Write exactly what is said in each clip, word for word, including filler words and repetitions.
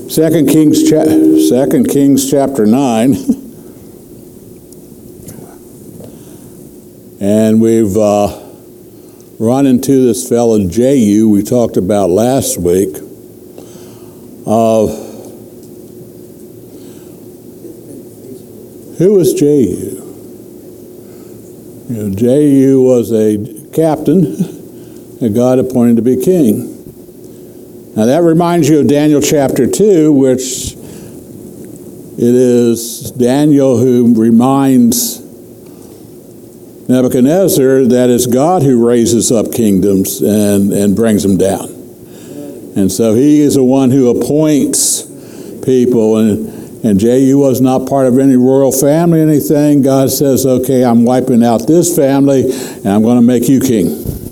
Second Kings, cha- Second Kings chapter nine. And we've uh, run into this fellow Jehu we talked about last week. Uh, who was Jehu? You know, Jehu was a captain that God appointed to be king. Now that reminds you of Daniel chapter two, which it is Daniel who reminds Nebuchadnezzar that it's God who raises up kingdoms and, and brings them down. And so he is the one who appoints people. And, and Jehu was not part of any royal family or anything. God says, okay, I'm wiping out this family and I'm going to make you king.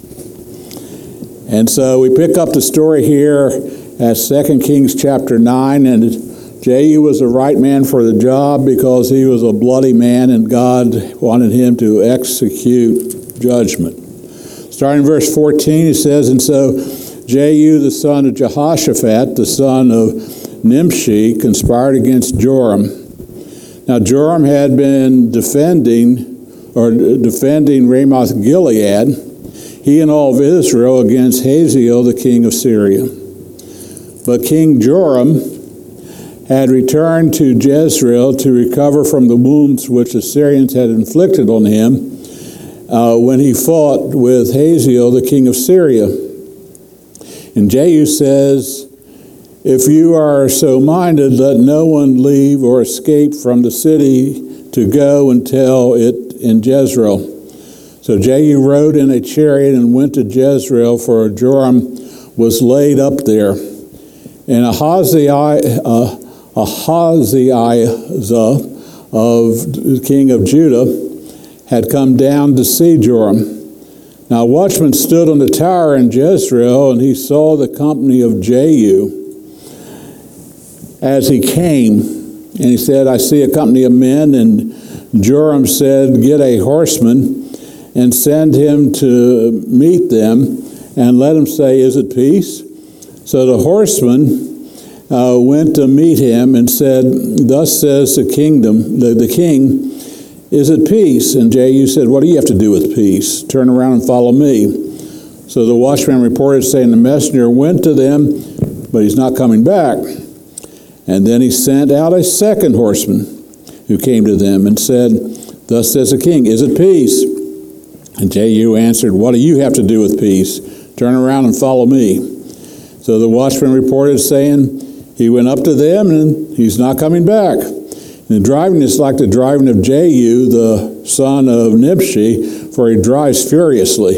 And so we pick up the story here at Second Kings chapter nine, and Jehu was the right man for the job because he was a bloody man and God wanted him to execute judgment. Starting in verse fourteen, he says, and so Jehu, the son of Jehoshaphat, the son of Nimshi, conspired against Joram. Now Joram had been defending, or defending Ramoth Gilead, he and all of Israel, against Hazael, the king of Syria. But King Joram had returned to Jezreel to recover from the wounds which the Syrians had inflicted on him uh, when he fought with Hazael, the king of Syria. And Jehu says, if you are so minded, let no one leave or escape from the city to go and tell it in Jezreel. So Jehu rode in a chariot and went to Jezreel, for Joram was laid up there. And Ahaziah, uh, Ahaziah of the king of Judah had come down to see Joram. Now a watchman stood on the tower in Jezreel, and he saw the company of Jehu as he came. And he said, I see a company of men. And Joram said, get a horseman and send him to meet them, and let him say, is it peace? So the horseman uh, went to meet him and said, thus says the kingdom, the, the king, is it peace? And Jehu said, what do you have to do with peace? Turn around and follow me. So the watchman reported, saying, the messenger went to them, but he's not coming back. And then he sent out a second horseman who came to them and said, thus says the king, is it peace? And Jehu answered, what do you have to do with peace? Turn around and follow me. So the watchman reported, saying, he went up to them and he's not coming back. And the driving is like the driving of Jehu, the son of Nimshi, for he drives furiously.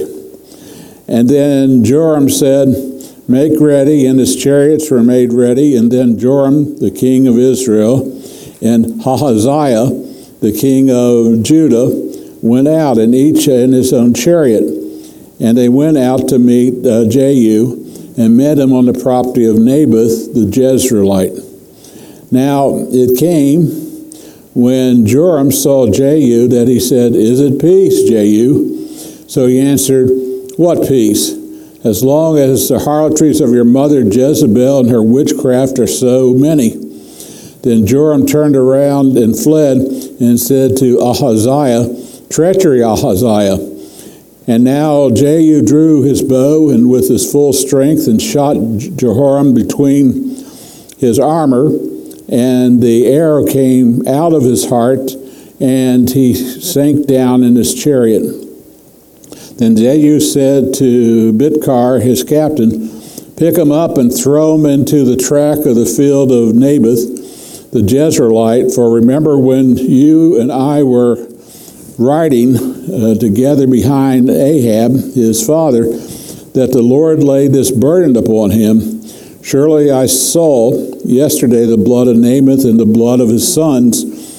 And then Joram said, make ready, and his chariots were made ready. And then Joram, the king of Israel, and Ahaziah, the king of Judah, went out, and each in his own chariot. And they went out to meet uh, Jehu and met him on the property of Naboth the Jezreelite. Now it came when Joram saw Jehu that he said, is it peace, Jehu? So he answered, what peace? As long as the harlotries of your mother Jezebel and her witchcraft are so many. Then Joram turned around and fled and said to Ahaziah, treachery, Ahaziah. And now Jehu drew his bow and with his full strength and shot Jehoram between his armor, and the arrow came out of his heart, and he sank down in his chariot. Then Jehu said to Bidkar, his captain, pick him up and throw him into the track of the field of Naboth the Jezreelite, for remember when you and I were riding uh, together behind Ahab, his father, that the Lord laid this burden upon him. Surely I saw yesterday the blood of Naboth and the blood of his sons.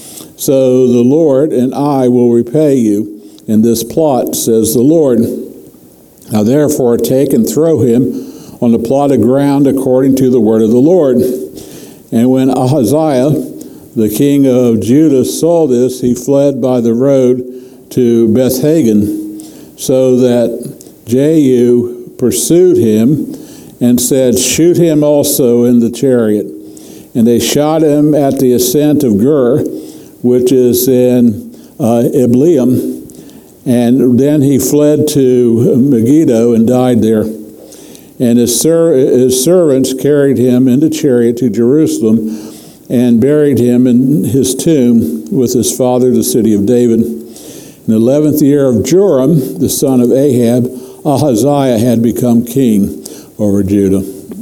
So the Lord and I will repay you in this plot, says the Lord. Now therefore take and throw him on the plot of ground according to the word of the Lord. And when Ahaziah, the king of Judah, saw this, he fled by the road to Beth-Hagen, so that Jehu pursued him and said, shoot him also in the chariot. and they shot him at the ascent of Gur, which is in uh, Ibleam. And then he fled to Megiddo and died there. And his, ser- his servants carried him in the chariot to Jerusalem and buried him in his tomb with his father, the city of David. In the eleventh year of Joram, the son of Ahab, Ahaziah had become king over Judah.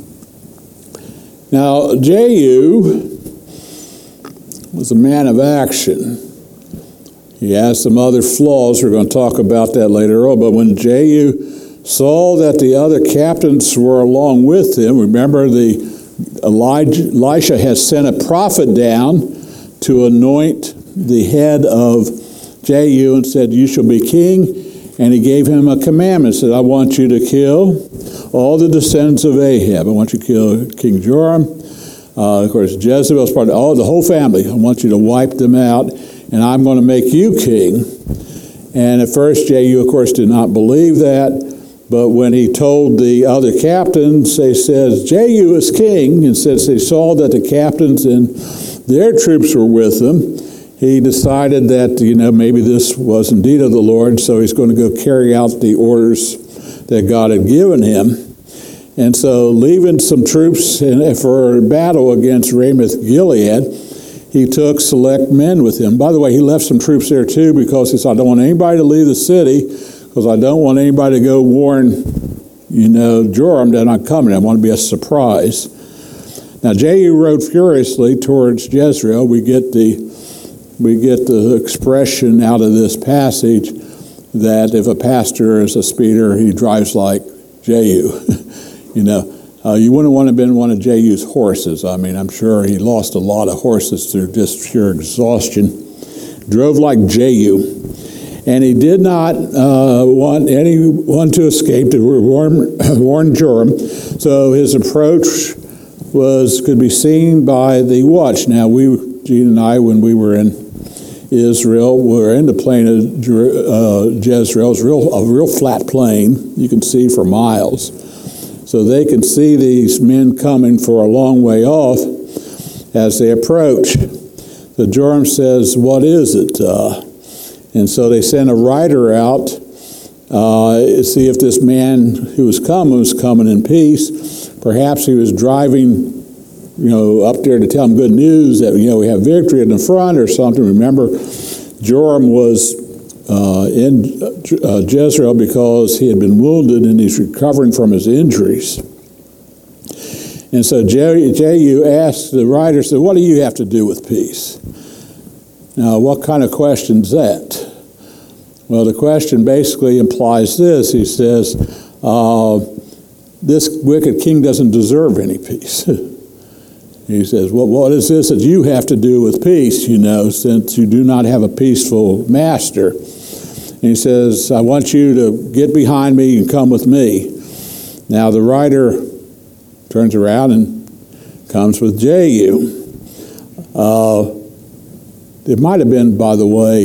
Now, Jehu was a man of action. He has some other flaws. We're going to talk about that later on. But when Jehu saw that the other captains were along with him, remember the Elijah, Elisha has sent a prophet down to anoint the head of Jehu and said, "You shall be king." And he gave him a commandment, said, "I want you to kill all the descendants of Ahab. I want you to kill King Joram. Uh, of course, Jezebel's part of all the whole family. I want you to wipe them out, and I'm going to make you king." And at first, Jehu, of course, did not believe that. But when he told the other captains, they said, "Jehu is king." And since they saw that the captains and their troops were with them, he decided that, you know, maybe this was indeed of the Lord, so he's going to go carry out the orders that God had given him. And so, leaving some troops in, for battle against Ramoth Gilead, he took select men with him. By the way, he left some troops there too because he said, "I don't want anybody to leave the city because I don't want anybody to go warn, you know, Joram that I'm coming. I want to be a surprise." Now, Jehu rode furiously towards Jezreel. We get the we get the expression out of this passage that if a pastor is a speeder, he drives like Jehu. You know, uh, you wouldn't want to have been one of Jehu's horses. I mean, I'm sure he lost a lot of horses through just sheer exhaustion. Drove like Jehu. And he did not uh, want anyone to escape, to warn, warn Joram. So his approach was could be seen by the watch. Now, we, Gene and I, when we were in Israel, we were in the plain of uh, Jezreel. It's real, a real flat plain. You can see for miles. So they can see these men coming for a long way off as they approach. So Joram says, "What is it?" Uh, and so they sent a rider out uh, to see if this man who was coming was coming in peace. Perhaps he was driving, you know, up there to tell them good news that, you know, we have victory in the front or something. Remember, Joram was uh, in uh, Jezreel because he had been wounded and he's recovering from his injuries. And so Jehu asked the rider, said, "What do you have to do with peace?" Now, what kind of question is that? Well, the question basically implies this. He says, uh, this wicked king doesn't deserve any peace. He says, well, what is this that you have to do with peace, you know, since you do not have a peaceful master? And he says, "I want you to get behind me and come with me." Now, the rider turns around and comes with Jehu. Uh, it might have been, by the way,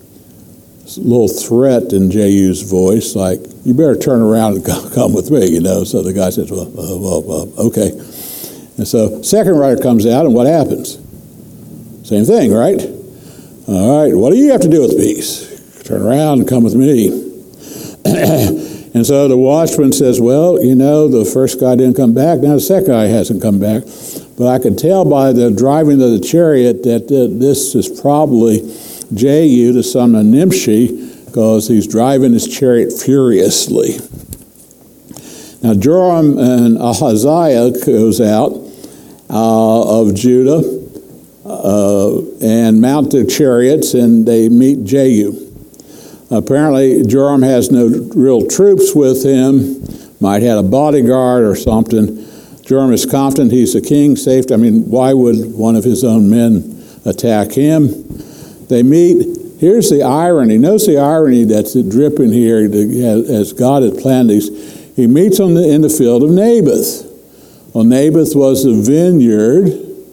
a little threat in Jehu's voice, like, "You better turn around and come with me," you know. So the guy says, well, uh, well, well, okay. And so second rider comes out, and what happens? Same thing, right? All right, what do you have to do with peace? Turn around and come with me. And so the watchman says, "Well, you know, the first guy didn't come back. Now the second guy hasn't come back. But I could tell by the driving of the chariot that uh, this is probably Jehu, the son of Nimshi, because he's driving his chariot furiously." Now Joram and Ahaziah goes out uh, of Judah uh, and mount their chariots, and they meet Jehu. Apparently, Joram has no real troops with him, might have a bodyguard or something. Joram is confident he's the king, safe. I mean, why would one of his own men attack him? They meet. Here's the irony. Notice the irony that's dripping here as God had planned these. He meets on the, in the field of Naboth. Well, Naboth was the vineyard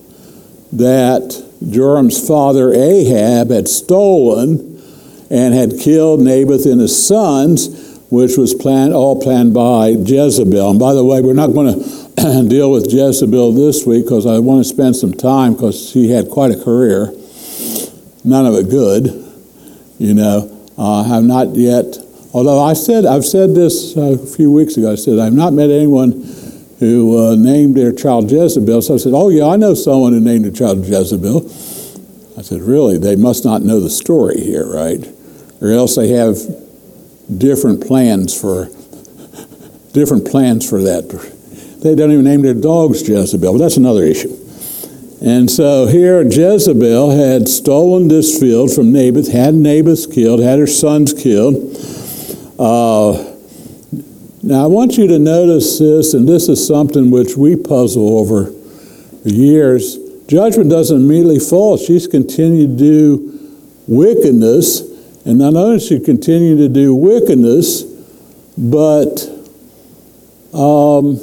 that Joram's father Ahab had stolen and had killed Naboth and his sons, which was planned, all planned by Jezebel. And by the way, we're not going to deal with Jezebel this week because I want to spend some time because she had quite a career. None of it good, you know. I uh, have not yet, although I said, I've said this uh, a few weeks ago, I said, I've not met anyone who uh, named their child Jezebel. So I said, oh yeah, I know someone who named their child Jezebel. I said, really? They must not know the story here, right? Or else they have different plans for, different plans for that. They don't even name their dogs Jezebel, but that's another issue. And so here Jezebel had stolen this field from Naboth, had Naboth killed, had her sons killed. Uh, now I want you to notice this, and this is something which we puzzle over for years. Judgment doesn't immediately fall. She's continued to do wickedness, and not only does she continue to do wickedness, but um,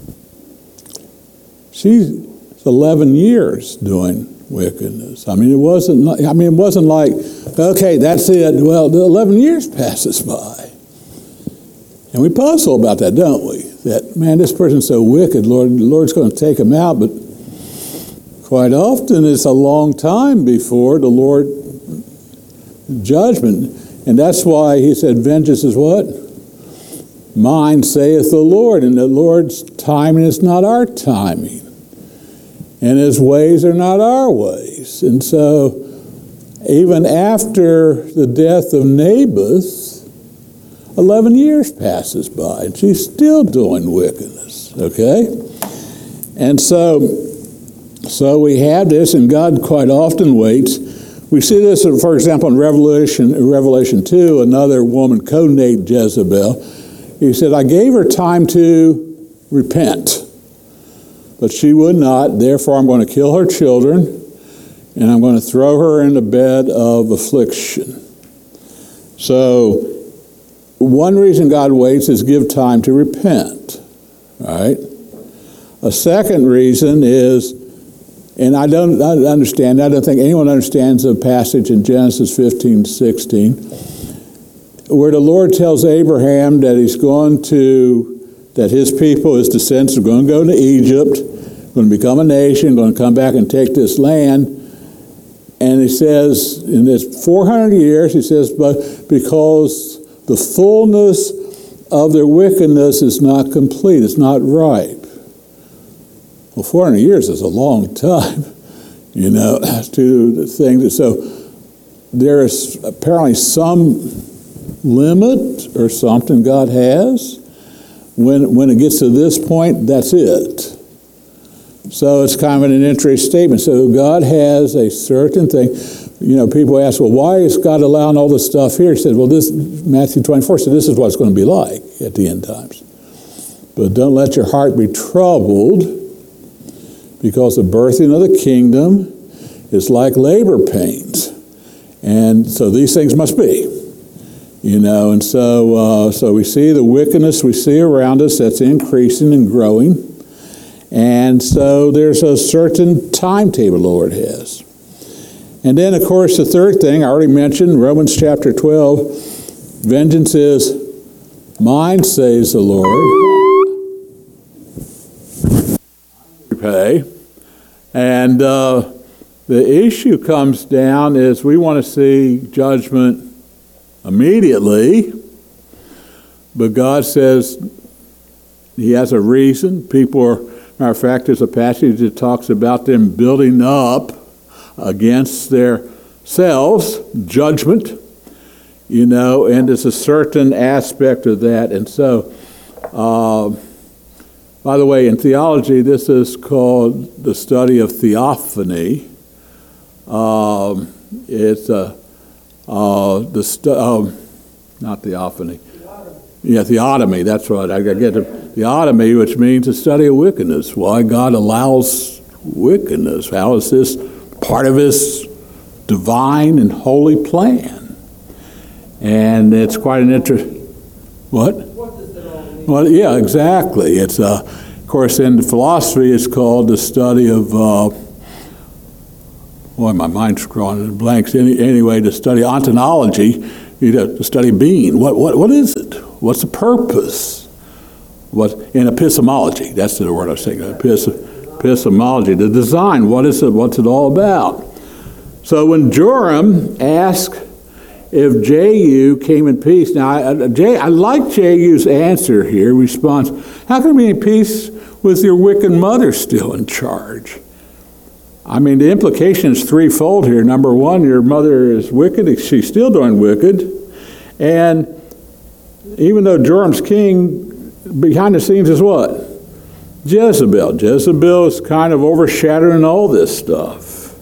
she's eleven years doing wickedness. I mean, it wasn't. I mean, it wasn't like, okay, that's it. Well, the eleven years passes by, and we puzzle about that, don't we? That man, this person's so wicked. Lord, the Lord's going to take him out, but quite often it's a long time before the Lord judgment, and that's why He said, "Vengeance is what? Mine, saith the Lord." And the Lord's timing is not our timing. And His ways are not our ways. And so, even after the death of Naboth, eleven years passes by, and she's still doing wickedness, okay? And so, so we have this, and God quite often waits. We see this, for example, in Revelation, Revelation two, another woman codenamed Jezebel. He said, I gave her time to repent. But she would not, therefore I'm going to kill her children, and I'm going to throw her in the bed of affliction. So, one reason God waits is give time to repent, right? A second reason is, and I don't I understand, I don't think anyone understands the passage in Genesis fifteen sixteen, where the Lord tells Abraham that he's going to that his people, his descendants, are going to go to Egypt, going to become a nation, going to come back and take this land. And he says, in this four hundred years, he says, but because the fullness of their wickedness is not complete, it's not ripe. Well, four hundred years is a long time, you know, to the thing. So there is apparently some limit or something God has. When, when it gets to this point, that's it. So it's kind of an interesting statement. So God has a certain thing. You know, people ask, well, why is God allowing all this stuff here? He said, well, this Matthew twenty-four said this is what it's going to be like at the end times. But don't let your heart be troubled, because the birthing of the kingdom is like labor pains. And so these things must be. You know, and so uh, so we see the wickedness we see around us that's increasing and growing. And so there's a certain timetable the Lord has. And then, of course, the third thing I already mentioned, Romans chapter twelve, vengeance is mine, says the Lord. Repay. And uh, the issue comes down is we want to see judgment immediately, but God says He has a reason. People are, matter of fact, there's a passage that talks about them building up against their selves, judgment, you know, and there's a certain aspect of that. And so, uh, by the way, in theology, this is called the study of theophany. Um, it's a Uh, the stu- uh, not theophany. Yeah, theotomy, that's right. I get to theotomy, which means the study of wickedness. Why God allows wickedness. How is this part of His divine and holy plan? And it's quite an interest. What? What does it all mean? Well, yeah, exactly. It's, uh, of course, in philosophy, it's called the study of uh, Boy, my mind's drawing blanks. Any, anyway, to study ontology, you know, to study being. What, what, what is it? What's the purpose what in epistemology. That's the word I was thinking. Epis- epistemology, the design. What is it? What's it all about? So when Joram asked if Jehu came in peace, now I, I, I like Jehu's answer here. Response: how can we be in peace with your wicked mother still in charge? I mean, the implication is threefold here. Number one, your mother is wicked. She's still doing wicked. And even though Joram's king, behind the scenes is what? Jezebel. Jezebel is kind of overshadowing all this stuff.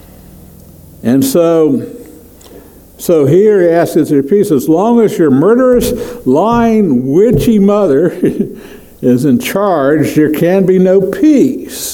And so, so here he asks us to peace, as long as your murderous, lying, witchy mother is in charge, there can be no peace.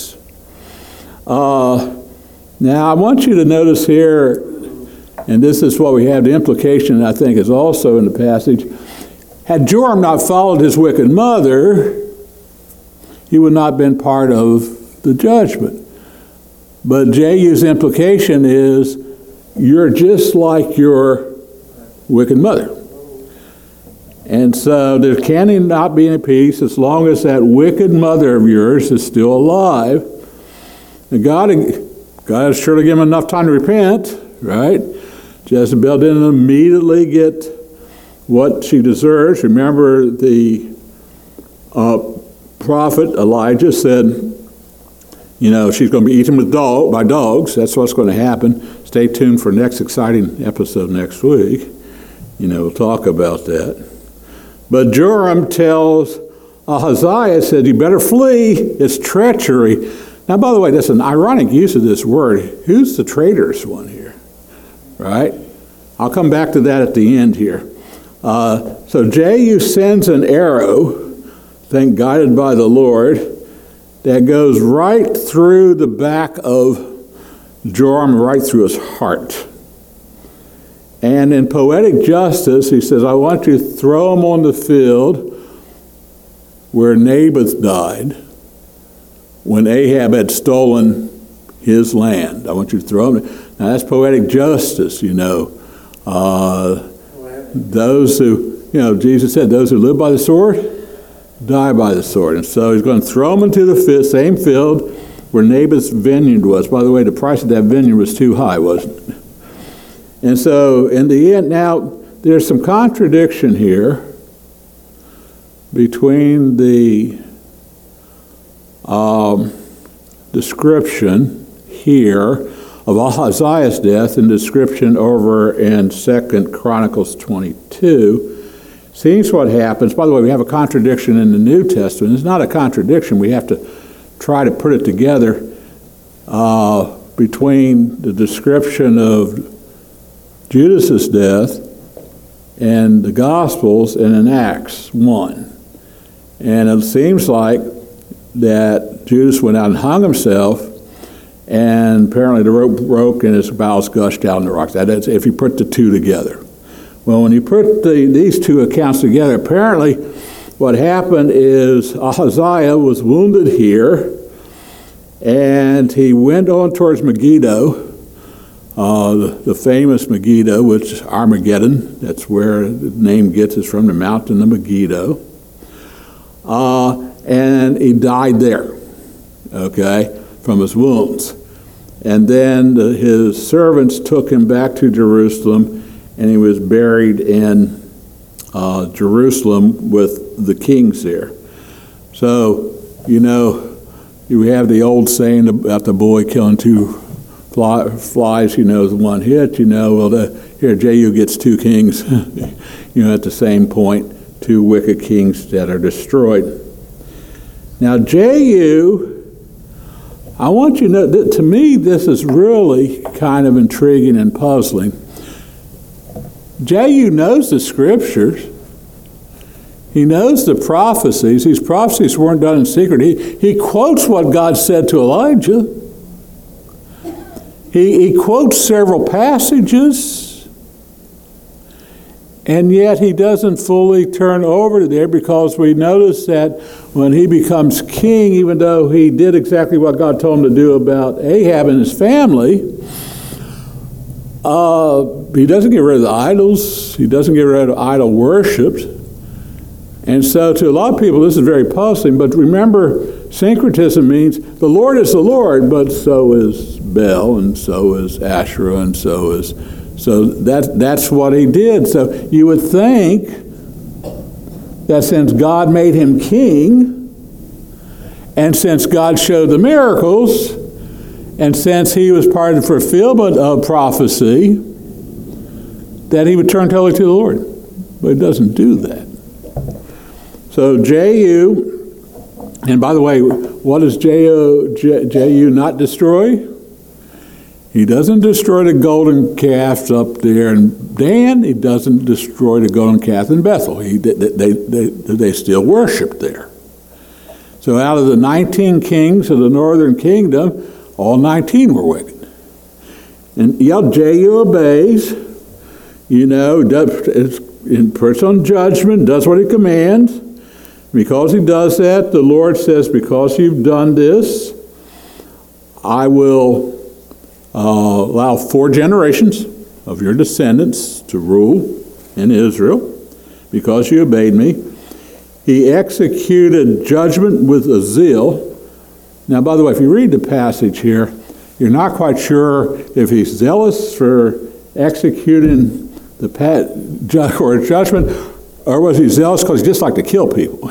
Uh, now, I want you to notice here, and this is what we have, the implication, I think, is also in the passage. Had Joram not followed his wicked mother, he would not have been part of the judgment. But Jehu's implication is, you're just like your wicked mother. And so there can not be any peace as long as that wicked mother of yours is still alive. And God, God has surely given him enough time to repent, right? Jezebel didn't immediately get what she deserves. Remember, the uh, prophet Elijah said, you know, she's going to be eaten with dog, by dogs. That's what's going to happen. Stay tuned for next exciting episode next week. You know, we'll talk about that. But Joram tells Ahaziah, said, you better flee. It's treachery. Now, by the way, that's an ironic use of this word. Who's the traitorous one here? Right? I'll come back to that at the end here. Uh, so Jehu sends an arrow, I think guided by the Lord, that goes right through the back of Joram, right through his heart. And in poetic justice, he says, I want you to throw him on the field where Naboth died, when Ahab had stolen his land. I want you to throw him. Now that's poetic justice, you know. Uh, those who, you know, Jesus said, those who live by the sword, die by the sword. And so he's going to throw them into the same field where Naboth's vineyard was. By the way, the price of that vineyard was too high, wasn't it? And so in the end, now, there's some contradiction here between the Um, description here of Ahaziah's death and description over in Second Chronicles twenty-two. Seems what happens. By the way, we have a contradiction in the New Testament. It's not a contradiction. We have to try to put it together uh, between the description of Judas's death and the Gospels and in Acts one. And it seems like that Judas went out and hung himself, and apparently the rope broke and his bowels gushed out in the rocks. That is, if you put the two together. Well, when you put the, these two accounts together, apparently what happened is Ahaziah was wounded here, and he went on towards Megiddo, uh, the, the famous Megiddo, which is Armageddon. That's where the name gets is from, the mountain of Megiddo. Uh, and he died there, okay, from his wounds. And then the, his servants took him back to Jerusalem, and he was buried in uh, Jerusalem with the kings there. So, you know, you have the old saying about the boy killing two fly, flies, you know, with one hit, you know, well, the, here Jehu gets two kings, you know, at the same point, two wicked kings that are destroyed. Now, Jehu, I want you to know that to me this is really kind of intriguing and puzzling. Jehu knows the scriptures. He knows the prophecies. These prophecies weren't done in secret. He, he quotes what God said to Elijah. He, he quotes several passages. And yet he doesn't fully turn over to there, because we notice that when he becomes king, even though he did exactly what God told him to do about Ahab and his family, uh, he doesn't get rid of the idols. He doesn't get rid of idol worship. And so to a lot of people, this is very puzzling, but remember, syncretism means the Lord is the Lord, but so is Baal, and so is Asherah, and so is, so that, that's what he did. So you would think that since God made him king, and since God showed the miracles, and since he was part of the fulfillment of prophecy, that he would turn totally to the Lord. But he doesn't do that. So Jehu, and by the way, what does Jehu, Jehu not destroy? He doesn't destroy the golden calves up there in Dan. He doesn't destroy the golden calf in Bethel. He, they, they, they, they still worship there. So out of the nineteen kings of the northern kingdom, all nineteen were wicked. And yeah, Jehu obeys, you know, does, puts on judgment, does what he commands. Because he does that, the Lord says, because you've done this, I will uh, allow four generations of your descendants to rule in Israel, because you obeyed me. He executed judgment with a zeal. Now, by the way, if you read the passage here, you're not quite sure if he's zealous for executing the pat, or judgment, or was he zealous because he just liked to kill people?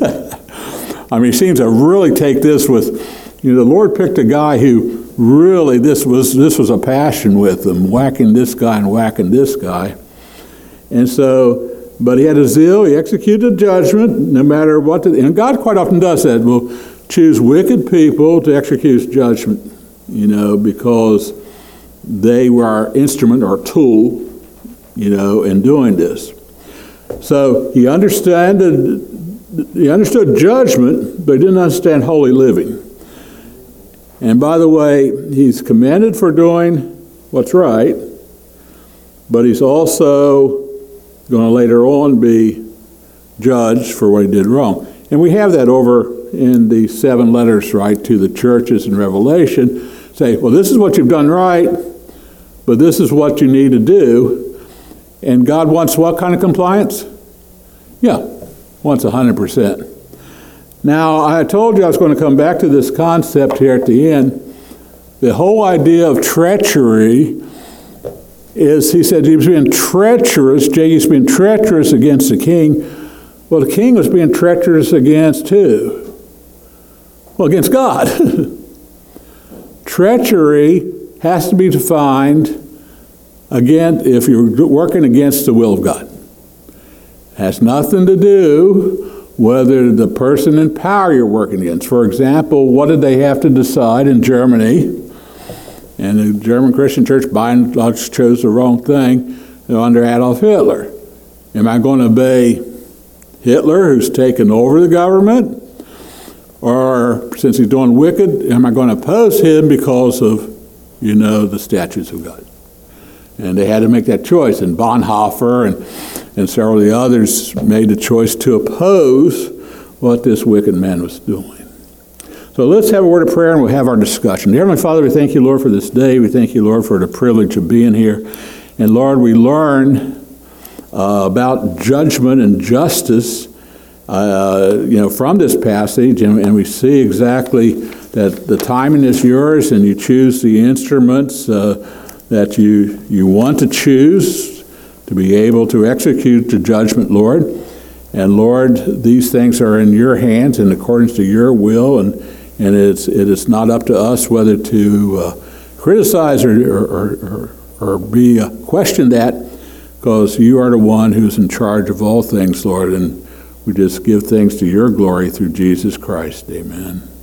I mean, he seems to really take this with, you know, the Lord picked a guy who really, this was this was a passion with him, whacking this guy and whacking this guy. And so, but he had a zeal, he executed judgment, no matter what, the, and God quite often does that, will choose wicked people to execute judgment, you know, because they were our instrument or tool, you know, in doing this. So he understood, he understood judgment, but he didn't understand holy living. And by the way, he's commended for doing what's right, but he's also going to later on be judged for what he did wrong. And we have that over in the seven letters, right, to the churches in Revelation. Say, well, this is what you've done right, but this is what you need to do. And God wants what kind of compliance? Yeah, wants one hundred percent. Now, I told you I was going to come back to this concept here at the end. The whole idea of treachery is, he said he was being treacherous, Jehu's being treacherous against the king. Well, the king was being treacherous against who? Well, against God. Treachery has to be defined, again, if you're working against the will of God. It has nothing to do whether the person in power you're working against. For example, what did they have to decide in Germany? And the German Christian Church, by and large, chose the wrong thing under Adolf Hitler. Am I going to obey Hitler, who's taken over the government? Or, since he's doing wicked, am I going to oppose him because of, you know, the statutes of God? And they had to make that choice. And Bonhoeffer and, and several of the others made the choice to oppose what this wicked man was doing. So let's have a word of prayer and we'll have our discussion. Dear Heavenly Father, we thank you, Lord, for this day. We thank you, Lord, for the privilege of being here. And Lord, we learn uh, about judgment and justice, uh, you know, from this passage, and, and we see exactly that the timing is yours, and you choose the instruments uh, that you you want to choose to be able to execute the judgment, Lord. And Lord, these things are in your hands in accordance to your will, and and it's it is not up to us whether to uh, criticize or or, or, or be uh, question that, because you are the one who's in charge of all things, Lord, and we just give thanks to your glory through Jesus Christ. Amen.